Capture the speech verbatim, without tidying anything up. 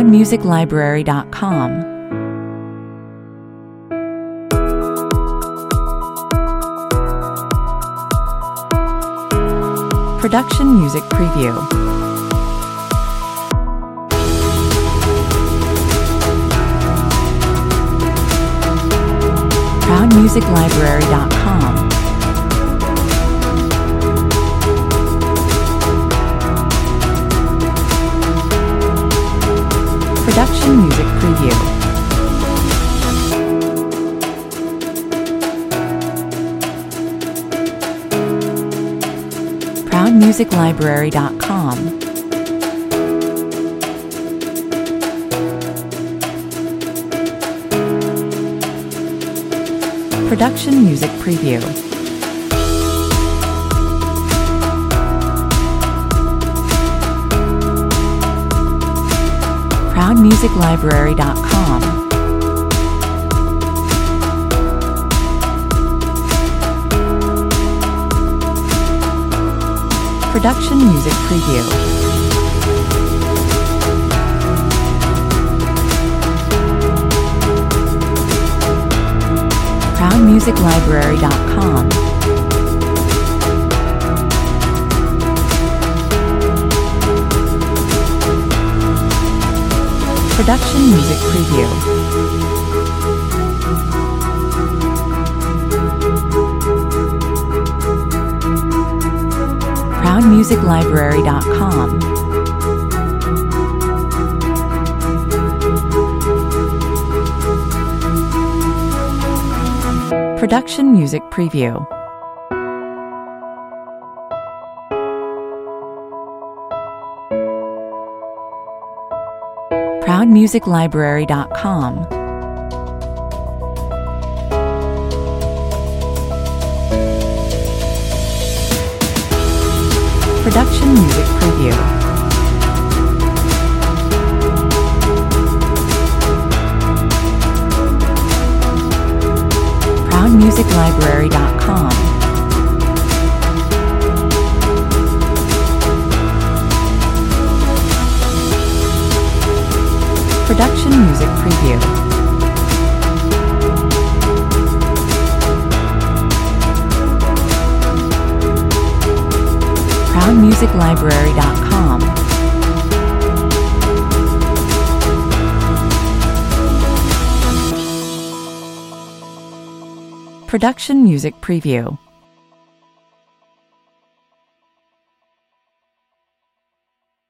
proud music library dot com. Production Music Preview. proud music library dot com. Production Music Preview. proud music library dot com. Production Music Preview. proud music library dot com. Production Music Preview. proud music library dot com. Production Music Preview. proud music library dot com. Production Music Preview. proud music library dot com. Production Music Preview. proud music library dot com. Production Music Preview. proud music library dot com. Production Music Preview.